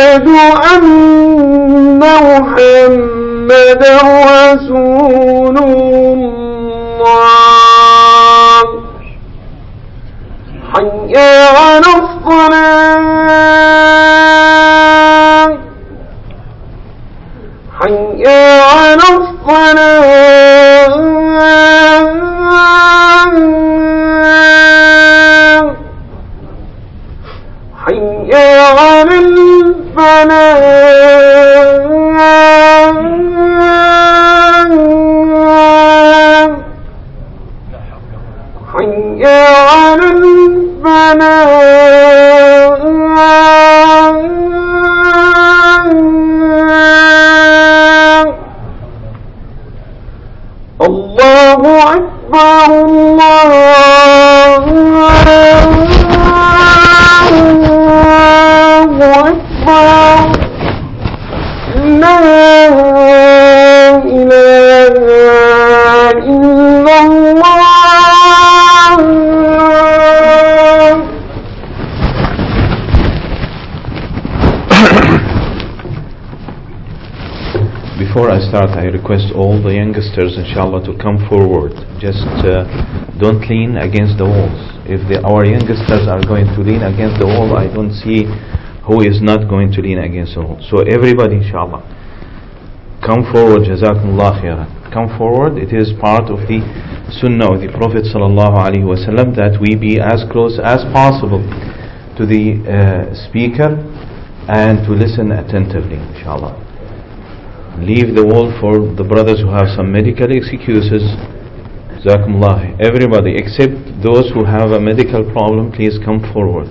أن محمدا رسول الله حي على الصلاة حي على الصلاة حي على الفلاح حي على الفلاح الله أكبر الله أكبر لا إله إلا الله. Before I start, I request all the youngsters, inshallah, to come forward. Just don't lean against the walls. If our youngsters are going to lean against the wall, I don't see who is not going to lean against the wall. So everybody, inshallah, come forward. Jazakumullah khairan. Come forward. It is part of the sunnah of the Prophet sallallahu alaihi wasallam that we be as close as possible to the speaker and to listen attentively, inshallah. Leave the wall for the brothers who have some medical excuses. Jazakumullah. Everybody except those who have a medical problem, please come forward.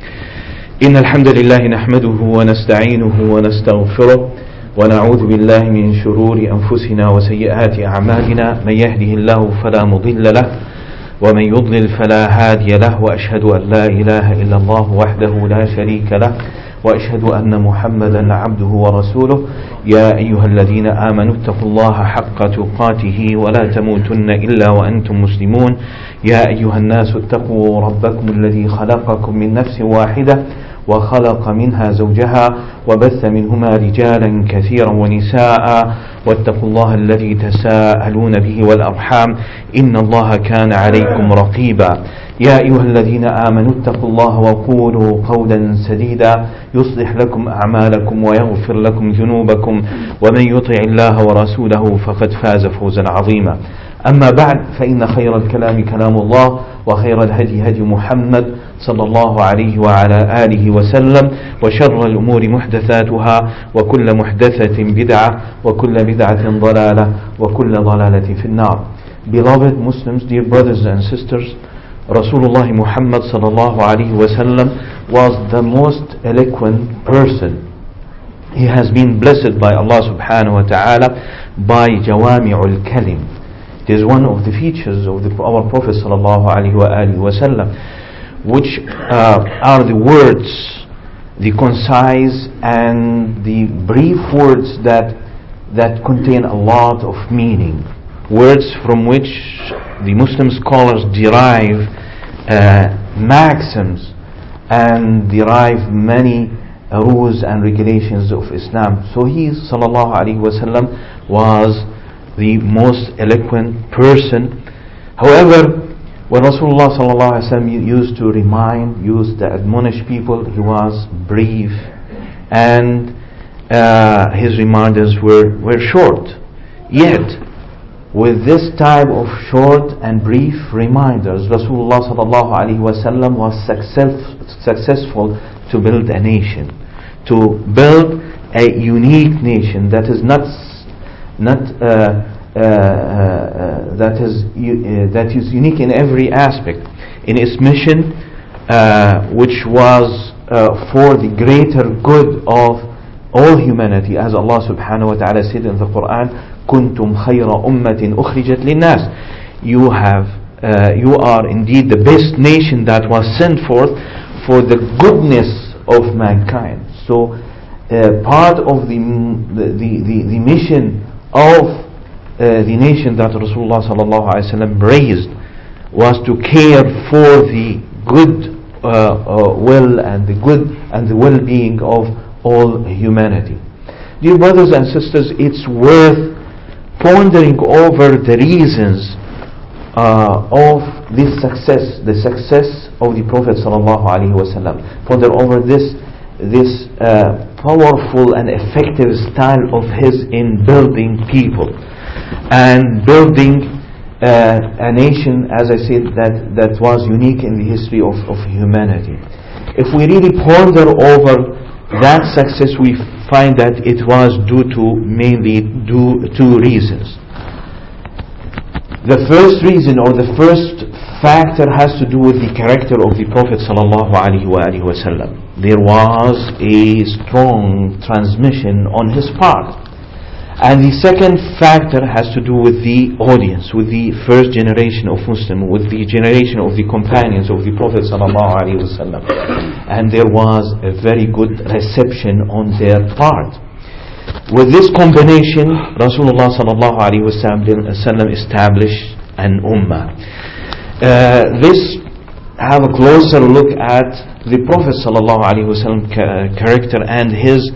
إن الحمد لله نحمده ونستعينه ونستغفره ونعوذ بالله من شرور أنفسنا وسيئات أعمالنا من يهده الله فلا مضل له ومن يضلل فلا هادي له وأشهد أن لا إله إلا الله وحده لا شريك له وأشهد أن محمدا عبده ورسوله يا أيها الذين آمنوا اتقوا الله حق تقاته ولا تموتن إلا وأنتم مسلمون يا أيها الناس اتقوا ربكم الذي خلقكم من نفس واحدة وخلق منها زوجها وبث منهما رجالا كثيرا ونساء واتقوا الله الذي تساءلون به والأرحام إن الله كان عليكم رقيبا يا أيها الذين آمنوا اتقوا الله وقولوا قولا سديدا يصلح لكم أعمالكم ويغفر لكم ذنوبكم ومن يطع الله ورسوله فقد فاز فوزا عظيما أما بعد فإن خير الكلام كلام الله وخير الهدي هدي محمد صلى الله عليه وعلى آله وسلم وشر الأمور محدثاتها وكل محدثة بدعة وكل بدعة ضلالة وكل ضلالة في النار. Beloved Muslims, dear brothers and sisters, Rasulullah Muhammad sallallahu alaihi wasallam was the most eloquent person. He has been blessed by Allah subhanahu wa ta'ala by Jawami'ul Kalim. It is one of the features of our Prophet sallallahu alaihi wasallam, which are the words, the concise and the brief words that contain a lot of meaning. Words from which the Muslim scholars derive maxims and derive many rules and regulations of Islam. So he sallallahu alaihi wasallam was the most eloquent person. However, when Rasulullah sallallahu alaihi wasallam used to used to admonish people, he was brief, and his reminders were short. Yet, with this type of short and brief reminders, Rasulullah sallallahu alaihi wasallam was successful to build a nation, to build a unique nation that is that is unique in every aspect in its mission, which was for the greater good of all humanity, as Allah subhanahu wa ta'ala said in the Quran, "Kuntum khayra ummatin ukhrijat linnas." You are indeed the best nation that was sent forth for the goodness of mankind. So part of the mission of the nation that Rasulullah sallallahu alaihi wasallam raised was to care for the good will and the good and the well-being of all humanity. Dear brothers and sisters, it's worth pondering over the reasons of this success, the success of the Prophet sallallahu alaihi wasallam. Ponder over this powerful and effective style of his in building people and building a nation, as I said, that was unique in the history of humanity. If we really ponder over that success, we find that it was due to mainly two reasons. The first reason, or the first factor, has to do with the character of the Prophet sallallahu alaihi wasallam. There was a strong transmission on his part. And the second factor has to do with the audience, with the first generation of Muslims, with the generation of the companions of the Prophet sallallahu alaihi wasallam. And there was a very good reception on their part. With this combination, Rasulullah sallallahu alaihi wasallam established an ummah. Let's have a closer look at the Prophet sallallahu alaihi wasallam character and his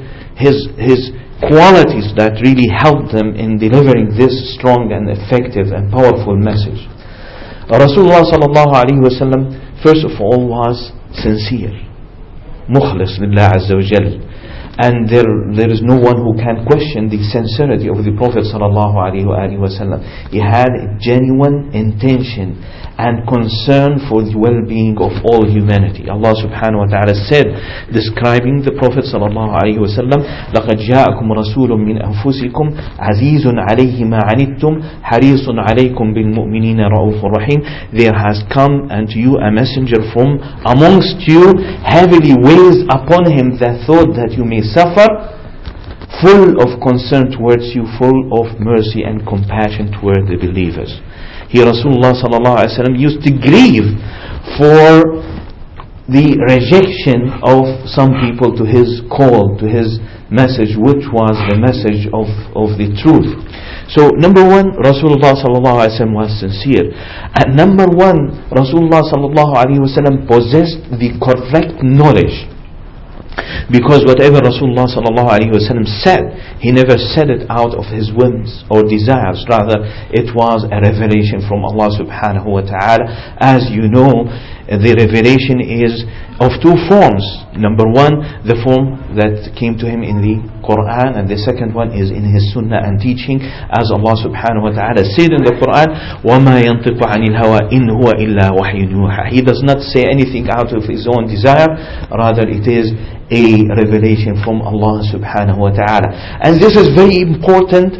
qualities that really helped them in delivering this strong and effective and powerful message. Rasulullah sallallahu alaihi wasallam, first of all, was sincere, mukhlis lillah azza wa jal, and there is no one who can question the sincerity of the Prophet sallallahu alaihi wasallam. He had a genuine intention and concern for the well-being of all humanity. Allah subhanahu wa ta'ala said, describing the Prophet sallallahu alaihi wasallam, لَقَدْ جَاءَكُمْ رَسُولٌ مِّنْ أَنفُسِكُمْ عَزِيزٌ عَلَيْهِ مَا عَنِتُّمْ حَرِيصٌ عَلَيْكُمْ بِالْمُؤْمِنِينَ رَءُوفٌ رَحِيمٌ. There has come unto you a messenger from amongst you, heavily weighs upon him the thought that you may suffer, full of concern towards you, full of mercy and compassion toward the believers. Here Rasulullah sallallahu alaihi wasallam used to grieve for the rejection of some people to his call, to his message, which was the message of the truth. So number one, Rasulullah sallallahu alaihi wasallam was sincere, and number one, Rasulullah sallallahu alaihi wasallam possessed the correct knowledge. Because whatever Rasulullah sallallahu alaihi wasallam said, he never said it out of his whims or desires. Rather, it was a revelation from Allah subhanahu wa ta'ala. As you know, the revelation is of two forms. Number one, the form that came to him in the Quran, and the second one is in his sunnah and teaching, as Allah subhanahu wa ta'ala said in the Quran, وَمَا يَنطِقُ عَنِ الْهَوَىٰ إِنْ هُوَ إِلَّا وَحْيٌ يُوحَىٰ. He does not say anything out of his own desire, rather it is a revelation from Allah subhanahu wa ta'ala. And this is very important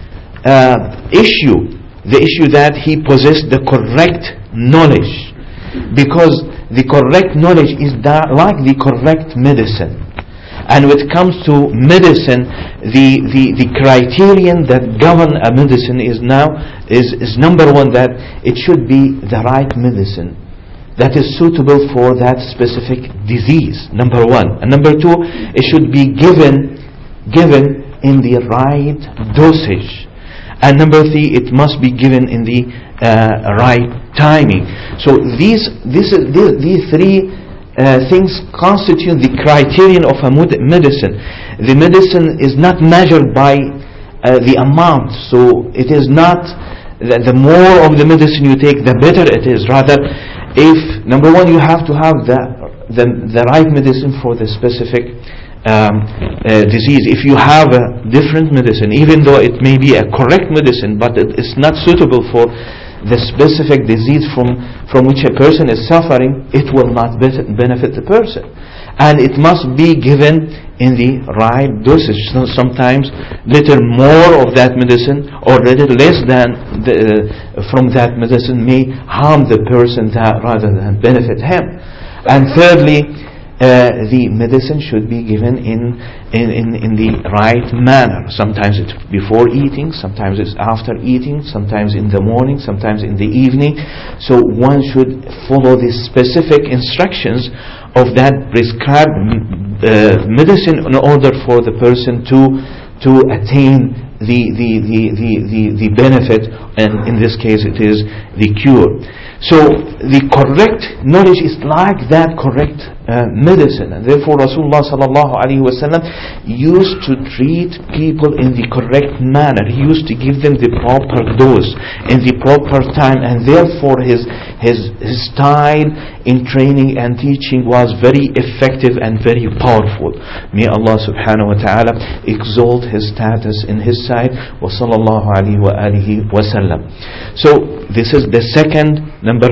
issue, the issue that he possessed the correct knowledge, because the correct knowledge is like the correct medicine. And when it comes to medicine, the criterion that govern a medicine is number one, that it should be the right medicine that is suitable for that specific disease, number one. And number two, it should be given in the right dosage. And number three, it must be given in the right timing. So these three things constitute the criterion of a medicine. The medicine is not measured by the amount. So it is not that the more of the medicine you take, the better it is. Rather, if number one, you have to have the right medicine for the specific disease. If you have a different medicine, even though it may be a correct medicine, but it is not suitable for the specific disease from which a person is suffering, it will not benefit the person. And it must be given in the right dosage. So sometimes little more of that medicine or little less than from that medicine may harm the person rather than benefit him. And thirdly, the medicine should be given in the right manner. Sometimes it's before eating, sometimes it's after eating, sometimes in the morning, sometimes in the evening. So one should follow the specific instructions of that prescribed medicine in order for the person to attain the benefit, and in this case it is the cure. So the correct knowledge is like that correct medicine. And therefore Rasulullah sallallahu alaihi wasallam used to treat people in the correct manner. He used to give them the proper dose in the proper time, and therefore his style in training and teaching was very effective and very powerful. May Allah subhanahu wa ta'ala exalt his status in his side. Wa sallallahu alaihi wa alihi wa sallam. So this is the second, number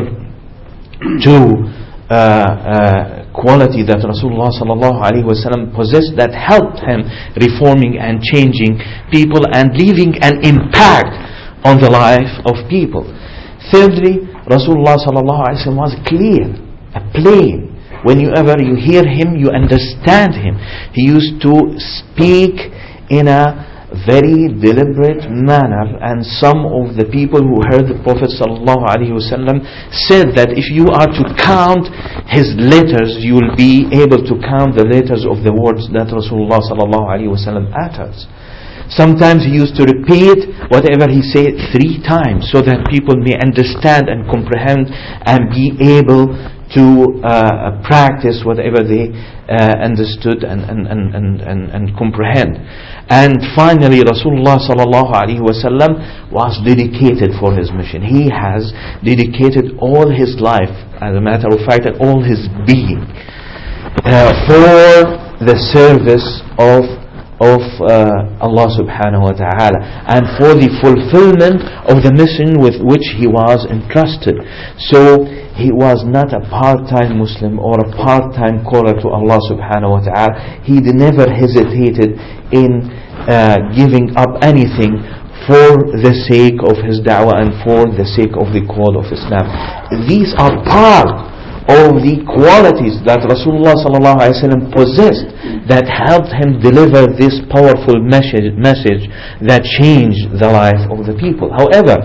2 quality that Rasulullah sallallahu alaihi wasallam possessed, that helped him reforming and changing people and leaving an impact on the life of people. Thirdly, Rasulullah sallallahu alaihi wasallam was clear, plain. Whenever you hear him, you understand him. He used to speak in a very deliberate manner, and some of the people who heard the Prophet sallallahu alaihi wasallam said that if you are to count his letters, you will be able to count the letters of the words that Rasulullah sallallahu alaihi wasallam utters. Sometimes he used to repeat whatever he said 3 times so that people may understand and comprehend and be able to practice whatever they understood and comprehend. And finally, Rasulullah sallallahu alaihi wasallam was dedicated for his mission. He has dedicated all his life, as a matter of fact, and all his being for the service of Allah subhanahu wa ta'ala, and for the fulfillment of the mission with which he was entrusted. So he was not a part-time Muslim or a part-time caller to Allah subhanahu wa ta'ala. He never hesitated in giving up anything for the sake of his da'wah and for the sake of the call of Islam. These are part of the qualities that Rasulullah sallallahu alaihi wasallam possessed that helped him deliver this powerful message that changed the life of the people. However,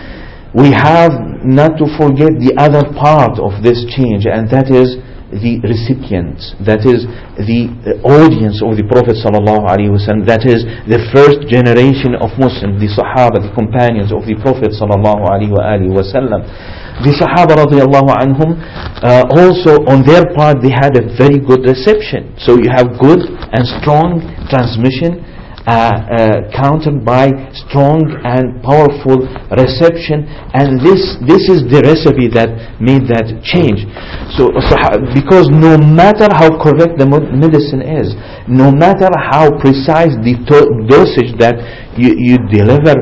we have not to forget the other part of this change, and that is the recipients, that is the audience of the Prophet sallallahu alaihi wasallam, that is the first generation of Muslims, the Sahaba, the companions of the Prophet sallallahu alaihi wasallam. The Sahaba radiallahu anhum also on their part they had a very good reception. So you have good and strong transmission countered by strong and powerful reception, and this is the recipe that made that change. So because no matter how correct the medicine is, no matter how precise the dosage that you deliver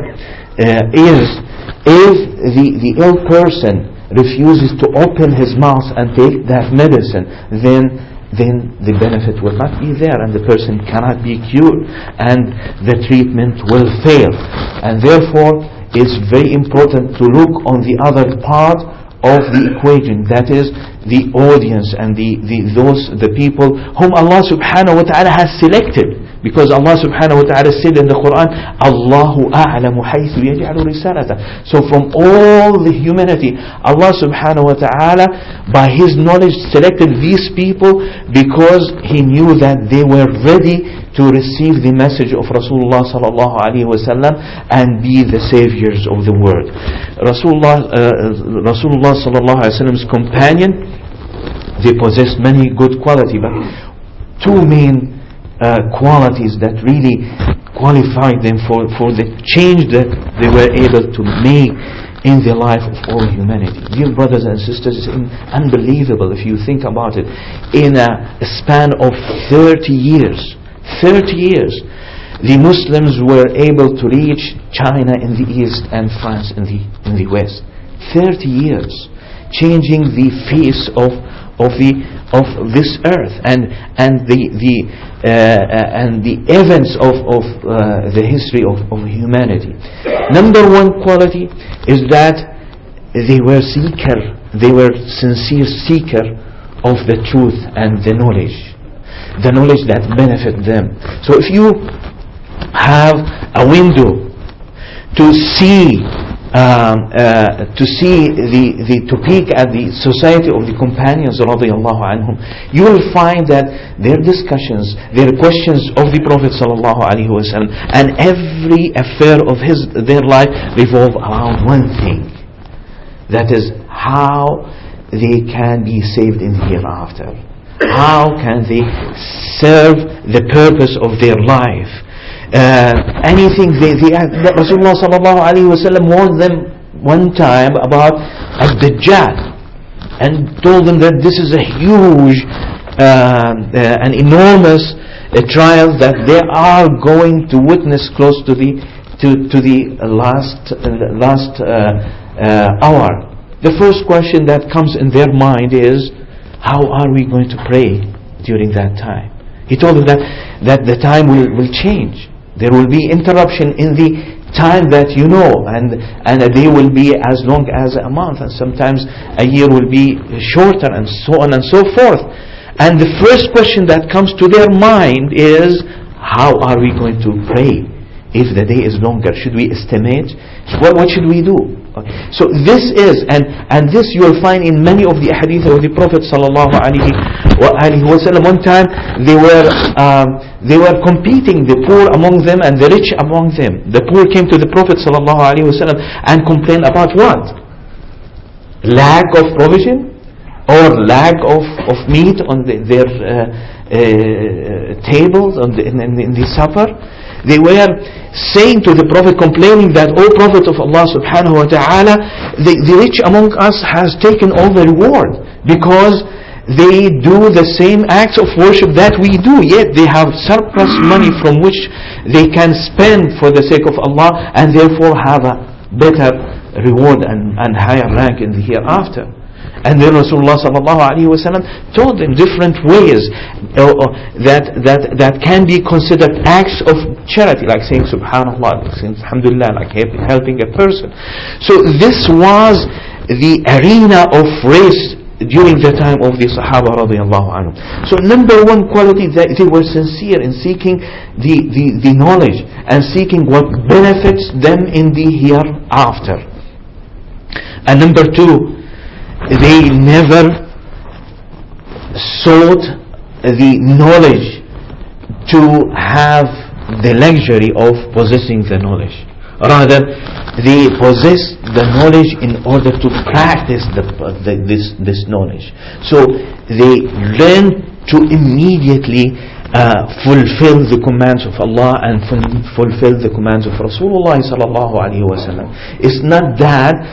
is, if the ill person refuses to open his mouth and take that medicine, then the benefit will not be there, and the person cannot be cured, and the treatment will fail. And therefore it's very important to look on the other part of the equation, that is the audience and the people whom Allah subhanahu wa ta'ala has selected. Because Allah subhanahu wa ta'ala said in the Quran, Allahu a'lamu haythu yaj'alu risalata. So from all the humanity, Allah subhanahu wa ta'ala by His knowledge selected these people because He knew that they were ready to receive the message of Rasulullah sallallahu alaihi wasallam and be the saviors of the world. Rasulullah sallallahu alaihi wasallam's companion, they possessed many good qualities, but 2 main qualities that really qualified them for the change that they were able to make in the life of all humanity. Dear brothers and sisters, it's unbelievable if you think about it. In a span of 30 years, the Muslims were able to reach China in the east and France in the west. 30 years, changing the face of this earth and the events of the history of humanity. Number 1 quality is that they were sincere seeker of the truth and the knowledge that benefit them. So if you have a window to see to peek at the society of the companions radiyallahu anhum, you will find that their discussions, their questions of the Prophet sallallahu alaihi wasallam, and every affair of their life revolve around one thing, that is how they can be saved in the hereafter, how can they serve the purpose of their life. Anything Rasulullah sallallahu alaihi wasallam warned them one time about Ad-Dajjal and told them that this is a huge, an enormous trial that they are going to witness close to the last hour. The first question that comes in their mind is, how are we going to pray during that time? He told them that the time will change. There will be interruption in the time that you know, and a day will be as long as a month, and sometimes a year will be shorter, and so on and so forth. And the first question that comes to their mind is, how are we going to pray if the day is longer? Should we estimate? What should we do? So this is, and this you will find in many of the hadith of the Prophet sallallahu alaihi wasallam. One time they were competing, the poor among them and the rich among them. The poor came to the Prophet sallallahu alaihi wasallam and complained about what? Lack of provision or lack of meat on their tables in the supper. They were saying to the Prophet, complaining that, O Prophet of Allah subhanahu wa ta'ala, the rich among us has taken all the reward because they do the same acts of worship that we do, yet they have surplus money from which they can spend for the sake of Allah, and therefore have a better reward and higher rank in the hereafter. And then Rasulullah sallallahu alaihi wasallam told them different ways that can be considered acts of charity, like saying Subhanallah, like saying Alhamdulillah, like helping a person. So this was the arena of race during the time of the Sahaba radiallahu anhum. So number one quality, that they were sincere in seeking the knowledge and seeking what benefits them in the hereafter. And number two, they never sought the knowledge to have the luxury of possessing the knowledge. Rather, they possess the knowledge in order to practice this knowledge. So they learn to immediately fulfill the commands of Allah and fulfill the commands of Rasulullah sallallahu alaihi wasallam. It's not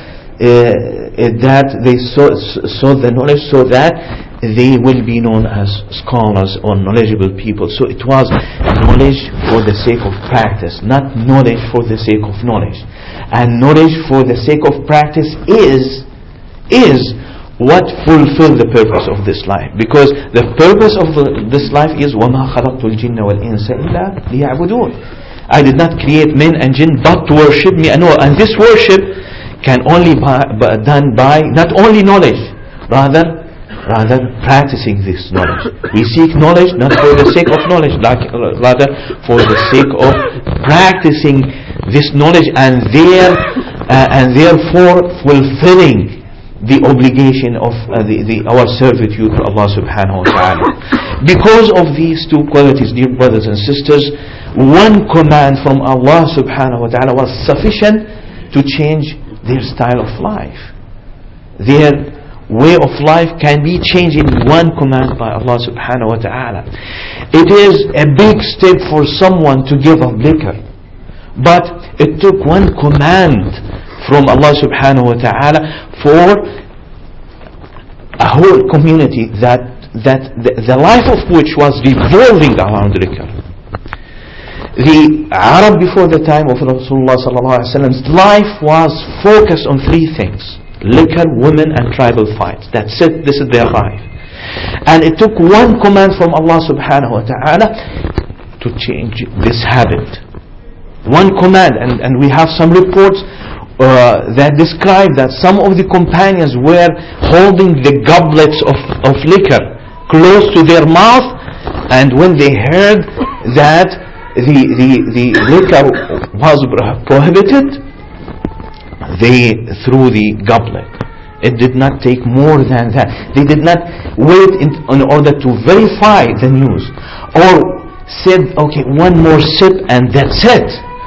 that they sought the knowledge so that they will be known as scholars or knowledgeable people. So it was knowledge for the sake of practice, not knowledge for the sake of knowledge. And knowledge for the sake of practice is what fulfills the purpose of this life. Because the purpose of this life is وَمَا خَلَقْتُ الْجِنَّ وَالْإِنسَ إِلَّا لِيَعْبُدُونَ. I did not create men and jinn but to worship me. And this worship can only be done by not only knowledge, rather practicing this knowledge. We seek knowledge not for the sake of knowledge, rather for the sake of practicing this knowledge and therefore fulfilling the obligation of our servitude to Allah subhanahu wa ta'ala. Because of these two qualities, dear brothers and sisters, one command from Allah subhanahu wa ta'ala was sufficient to change their style of life. Their way of life can be changed in one command by Allah subhanahu wa ta'ala. It is a big step for someone to give up liquor, but it took one command from Allah subhanahu wa ta'ala for a whole community that the life of which was revolving around liquor. The Arab before the time of Rasulullah sallallahu alaihi wasallam's life was focused on three things: liquor, women, and tribal fights. That's it. This is their life. And it took one command from Allah subhanahu wa ta'ala to change this habit. One command, and we have some reports that describe that some of the companions were holding the goblets of liquor close to their mouth, and when they heard that the liquor was prohibited, they threw the goblet. It did not take more than that. They did not wait in order to verify the news, or said, okay, one more sip and that's it.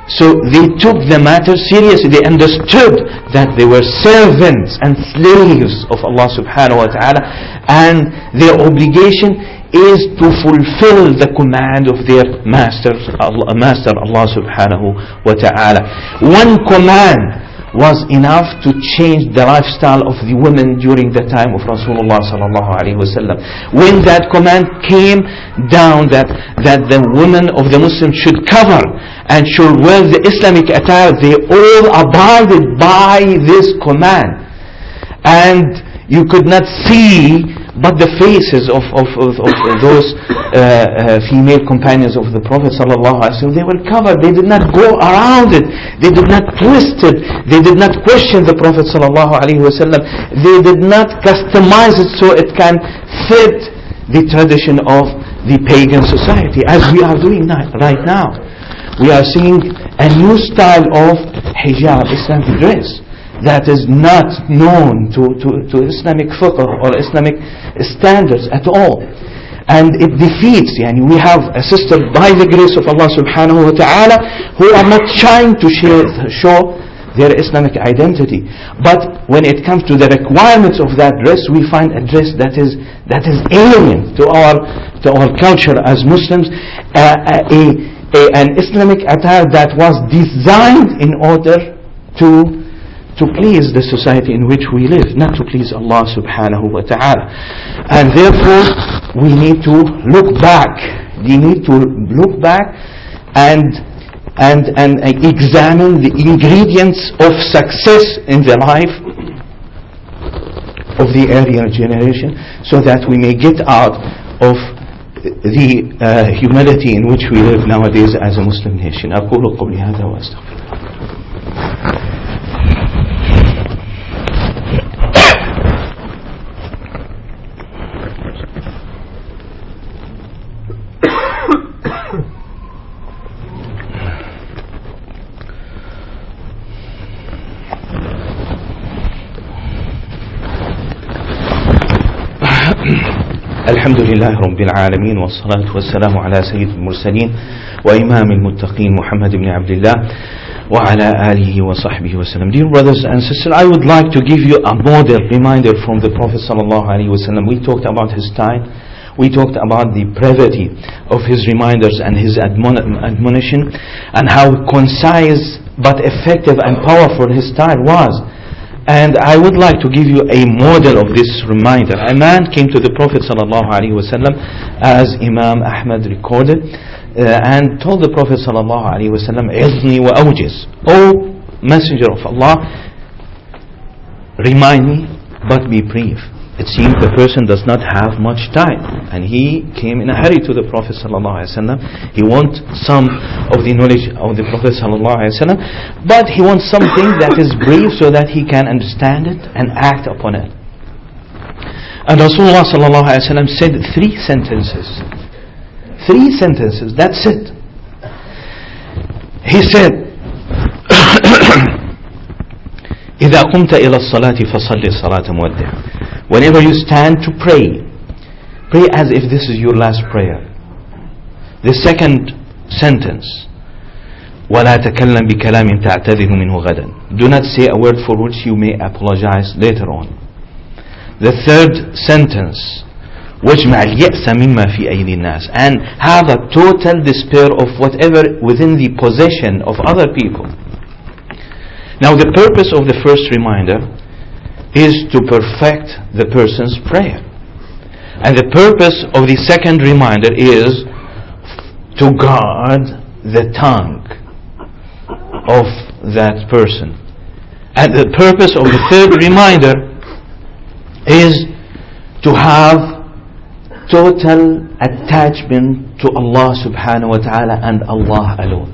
So they took the matter seriously. They understood that they were servants and slaves of Allah subhanahu wa ta'ala, and their obligation is to fulfill the command of their master Allah subhanahu wa ta'ala. One command was enough to change the lifestyle of the women during the time of Rasulullah sallallahu alaihi wasallam. When that command came down that the women of the Muslims should cover and should wear the Islamic attire, they all abided by this command. And you could not see but the faces of those female companions of the Prophet sallallahu alaihi wasallam. They were covered. They did not go around it. They did not twist it. They did not question the Prophet sallallahu alaihi wasallam. They did not customize it so it can fit the tradition of the pagan society, as we are doing right now. We are seeing a new style of hijab, Islamic dress, that is not known to Islamic fiqh or Islamic standards at all. And it defeats, we have a sister by the grace of Allah subhanahu wa ta'ala who are not trying to show their Islamic identity. But when it comes to the requirements of that dress, we find a dress that is alien to our culture as Muslims, an Islamic attire that was designed in order to please the society in which we live, not to please Allah subhanahu wa ta'ala. And therefore, we need to look back. We need to look back and examine the ingredients of success in the life of the earlier generation, so that we may get out of the humility in which we live nowadays as a Muslim nation. أقول قولي هذا وأستغفر الله. الحمد لله رب العالمين والصلاة والسلام على سيد المرسلين وإمام المتقين محمد بن عبد الله وعلى آله وصحبه وسلم. Dear brothers and sisters, I would like to give you a model reminder from the Prophet sallallahu alaihi wasallam. We talked about his style. We talked about the brevity of his reminders and his admonition, and how concise but effective and powerful his style was. And I would like to give you a model of this reminder. A man came to the Prophet sallallahu alaihi wasallam, as Imam Ahmad recorded, and told the Prophet sallallahu alaihi wasallam, "Izni wa awjiz." O Messenger of Allah, remind me, but be brief. It seems the person does not have much time, and he came in a hurry to the Prophet sallallahu alaihi wasallam. He wants some of the knowledge of the Prophet sallallahu alaihi wasallam, but he wants something that is brief so that he can understand it and act upon it. And Rasulullah sallallahu alaihi wasallam said 3 sentences. 3 sentences. That's it. He said, إذا قمت إلى الصلاة فصل صلاة مودع. Whenever you stand to pray, pray as if this is your last prayer. The second sentence, ولا تكلم بكلام تعتذر منه غدا. Do not say a word for which you may apologize later on. The third sentence, واجمع اليأس مما في أيدي الناس. And have a total despair of whatever within the possession of other people. Now the purpose of the first reminder is to perfect the person's prayer. And the purpose of the second reminder is to guard the tongue of that person. And the purpose of the third reminder is to have total attachment to Allah subhanahu wa ta'ala and Allah alone.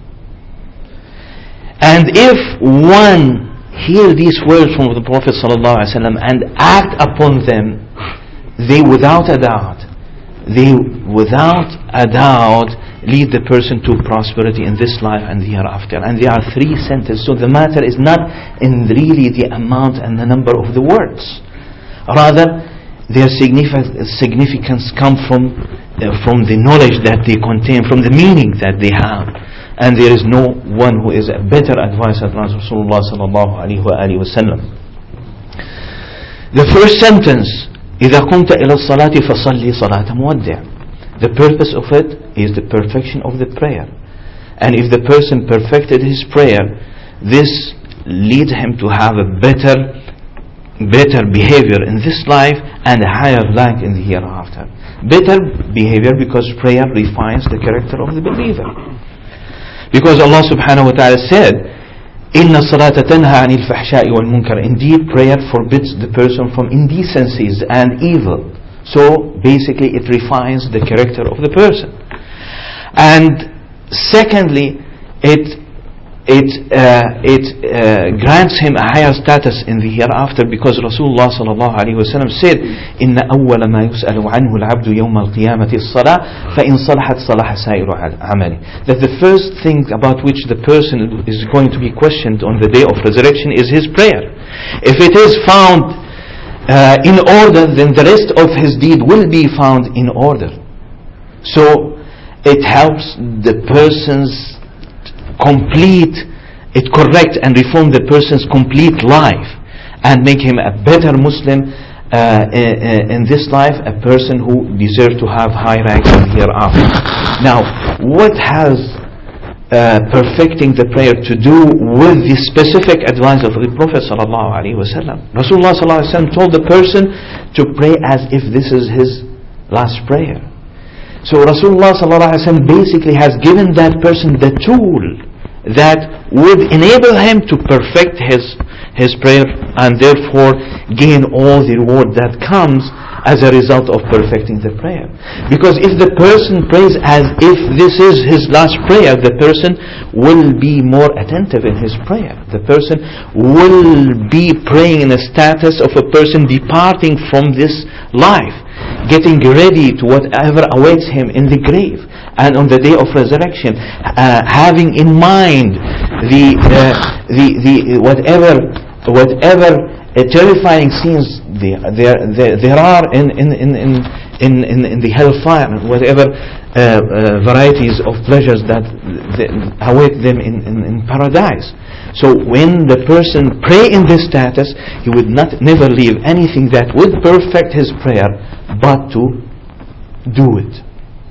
And if one hear these words from the Prophet sallallahu alaihi wasallam and act upon them, they without a doubt lead the person to prosperity in this life and the hereafter. And there are 3 sentences. So the matter is not in really the amount and the number of the words. Rather, their significance come from the knowledge that they contain, from the meaning that they have. and there is no one who is a better advisor than Rasulullah sallallahu alaihi wasallam. The first sentence, إذا قمت إلى الصلاة فصلي صلاة مودع. The purpose of it is the perfection of the prayer. And if the person perfected his prayer, this leads him to have a better behavior in this life and a higher rank in the hereafter. Better behavior because prayer refines the character of the believer. Because Allah subhanahu wa ta'ala said, إِنَّ الصَّلَاةَ تَنْهَى عَنِ الْفَحْشَاءِ وَالْمُنْكَرِ. Indeed, prayer forbids the person from indecencies and evil. So basically it refines the character of the person. And secondly, it grants him a higher status in the hereafter, because Rasulullah sallallahu alaihi wasallam said, إن أول ما يسأل عنه العبد يوم القيامة الصلاة فإن صلحت صلح سائر عمله. That the first thing about which the person is going to be questioned on the day of resurrection is his prayer. If it is found in order, then the rest of his deed will be found in order. So it helps the person's correct and reform the person's complete life and make him a better Muslim in this life, a person who deserves to have high ranks in the hereafter. Now, what has perfecting the prayer to do with the specific advice of the Prophet sallallahu alaihi wasallam? Rasulullah sallallahu alaihi wasallam told the person to pray as if this is his last prayer. So Rasulullah sallallahu alaihi wasallam basically has given that person the tool that would enable him to perfect his prayer and therefore gain all the reward that comes as a result of perfecting the prayer. Because if the person prays as if this is his last prayer, the person will be more attentive in his prayer. The person will be praying in a status of a person departing from this life, getting ready to whatever awaits him in the grave and on the day of resurrection, having in mind the whatever terrifying scenes there are in the hellfire, whatever varieties of pleasures that await them in paradise. So when the person pray in this status, he would never leave anything that would perfect his prayer but to do it.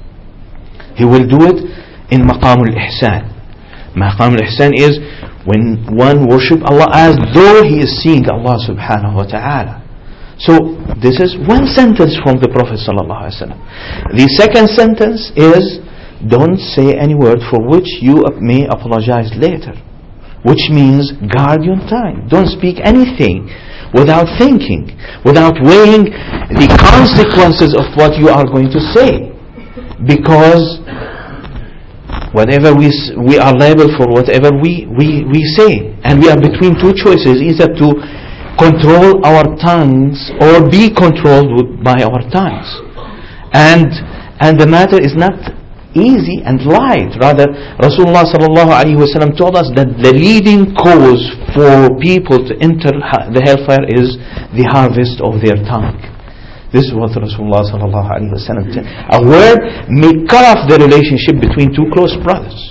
He will do it in maqam al-ihsan. Maqam al-ihsan is when one worship Allah as though he is seeing Allah subhanahu wa ta'ala. So this is one sentence from the Prophet sallallahu alaihi wasallam. The second sentence is, don't say any word for which you may apologize later, which means guard your tongue. Don't speak anything without thinking, without weighing the consequences of what you are going to say, because whatever we are liable for whatever we say, and we are between two choices, either to control our tongues or be controlled by our tongues. And the matter is not easy and light. Rather, Rasulullah sallallahu alaihi wasallam told us that the leading cause for people to enter the hellfire is the harvest of their tongue. This is what Rasulullah sallallahu alaihi wasallam said. A word may cut off the relationship between two close brothers.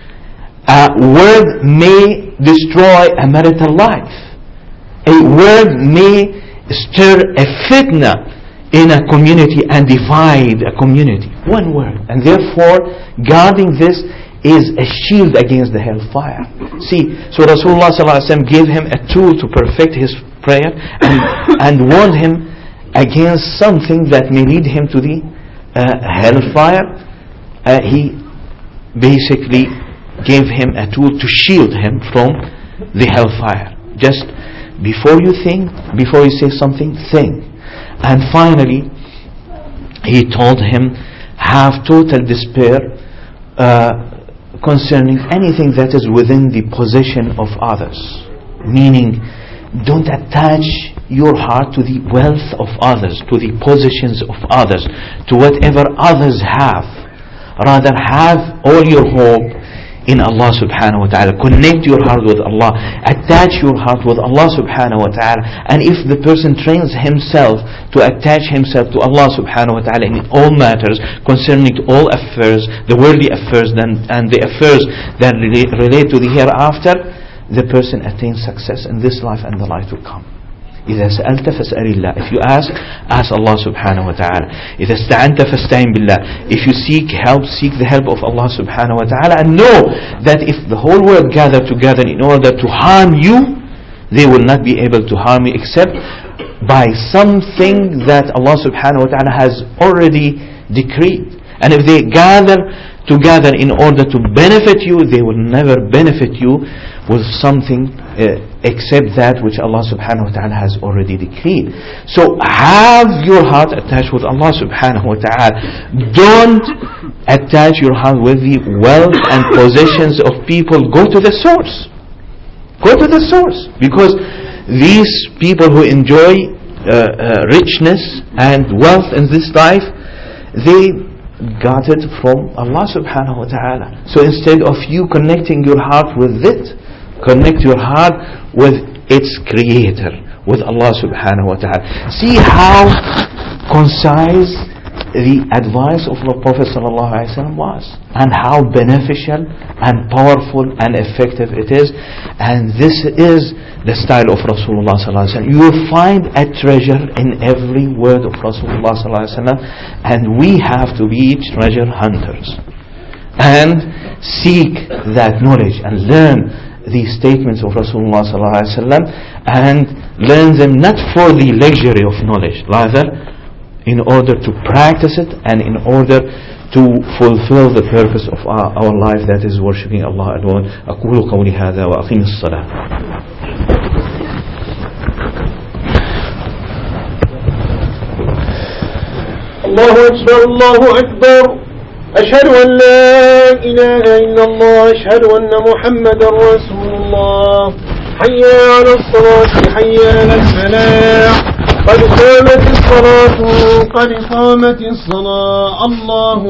A word may destroy a marital life. A word may stir a fitna in a community and divide a community. One word. And therefore, guarding this is a shield against the hellfire. See, so Rasulullah sallallahu alaihi wasallam gave him a tool to perfect his prayer and warned him against something that may lead him to the hellfire. He basically gave him a tool to shield him from the hellfire. Just before you think, before you say something, think. And finally, he told him, have total despair concerning anything that is within the possession of others. Meaning, don't attach your heart to the wealth of others, to the possessions of others, to whatever others have. Rather, have all your hope in Allah subhanahu wa ta'ala. Connect your heart with Allah. Attach your heart with Allah subhanahu wa ta'ala. And if the person trains himself to attach himself to Allah subhanahu wa ta'ala in all matters concerning all affairs, the worldly affairs and the affairs that relate to the hereafter, the person attains success in this life and the life to come. إذا سألت فاسأل الله. If you ask Allah subhanahu wa ta'ala. إذا استعنت فاستعن بالله. If you seek help, seek the help of Allah subhanahu wa ta'ala, and know that if the whole world gather together in order to harm you, they will not be able to harm you except by something that Allah subhanahu wa ta'ala has already decreed. And if they gather together in order to benefit you, they will never benefit you with something except that which Allah subhanahu wa ta'ala has already decreed. So have your heart attached with Allah subhanahu wa ta'ala. Don't attach your heart with the wealth and possessions of people. Go to the source. Go to the source. Because these people who enjoy richness and wealth in this life, they got it from Allah subhanahu wa ta'ala. So instead of you connecting your heart with it, connect your heart with its creator, with Allah subhanahu wa ta'ala. See how concise the advice of the Prophet sallallahu alaihi wasallam was, and how beneficial and powerful and effective it is. And this is the style of Rasulullah sallallahu alaihi wasallam. You will find a treasure in every word of Rasulullah sallallahu alaihi wasallam, and we have to be treasure hunters and seek that knowledge and learn these statements of Rasulullah sallallahu alaihi wasallam, and learn them not for the luxury of knowledge, rather in order to practice it and in order to fulfill the purpose of our life, that is worshipping Allah alone. أقول قولي هذا وأقيم الصلاة. الله أكبر الله أكبر. أشهد أن لا إله إلا الله. أشهد أن محمد رسول الله. حي على الصلاة حي على الفلاح. قد قامت الصلاة قد قامت الصلاة. الله